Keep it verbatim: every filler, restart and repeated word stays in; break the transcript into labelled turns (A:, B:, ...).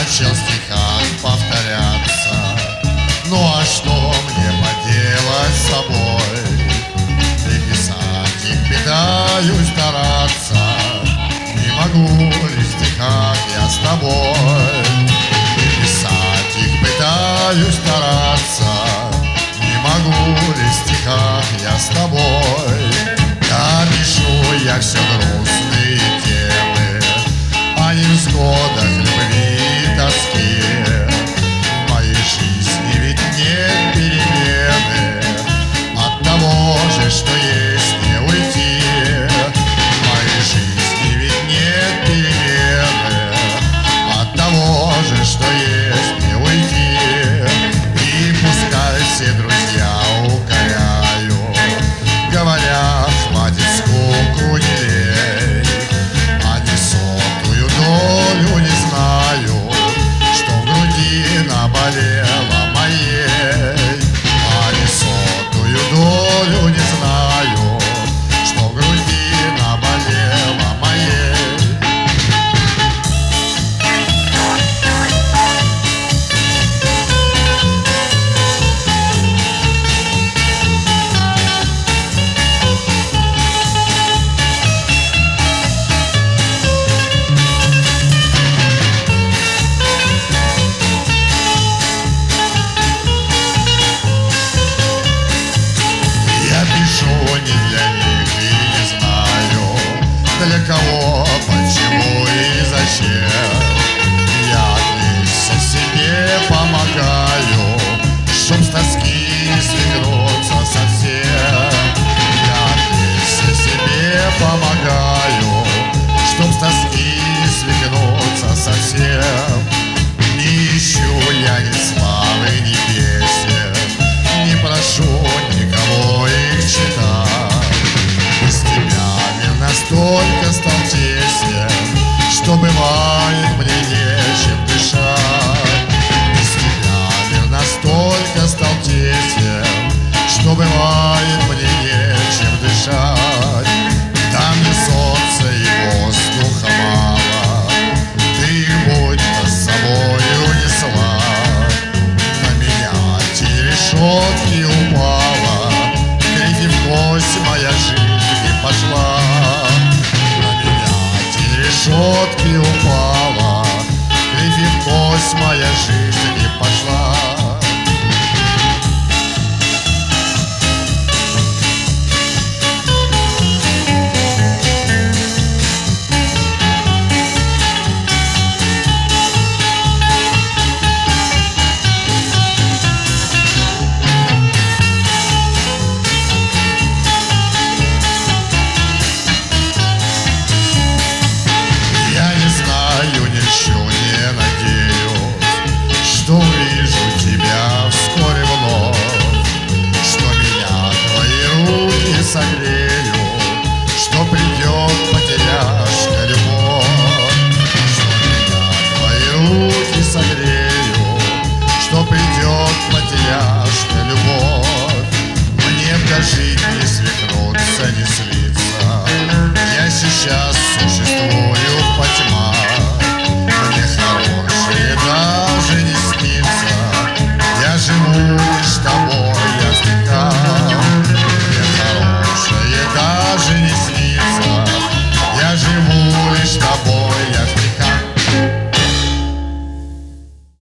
A: начал в стихах повторяться. Ну а что мне поделать с собой? Приписать их пытаюсь стараться. Не могу ли в стихах я с тобой? Приписать их пытаюсь стараться. Не могу ли в стихах я с тобой? Да пишу я все грустные темы о невзгодах, любви и тоске. В моей жизни ведь нет перемены, от того же, что есть, не уйти. В моей жизни ведь нет перемены, от того же, что есть, не уйти. И пускай все друзья укоряют, говорят, хватит скуку не лей. Они сотую долю не знают, что в груди наболело моей. Они сотую долю не знают, что в груди наболело моей. Не для них и не знаю, для кого, почему и зачем. Я лишь себе помогаю, чтоб с тоски свихнуться совсем. Я лишь себе помогаю, чтоб с тоски свихнуться совсем. Не ищу я ни славы, ни песен, не прошу никого их читать. Без тебя мир настолько стал тесен, что бывает мне нечем дышать. Без тебя мир настолько стал тесен, что бывает мне нечем дышать. Там ни солнца и воздуха мало, ты их будто с собой унесла. На меня те решетки упала, крики в кость моя жизнь пошла. На меня те решетки упала, крики в кость моя жизнь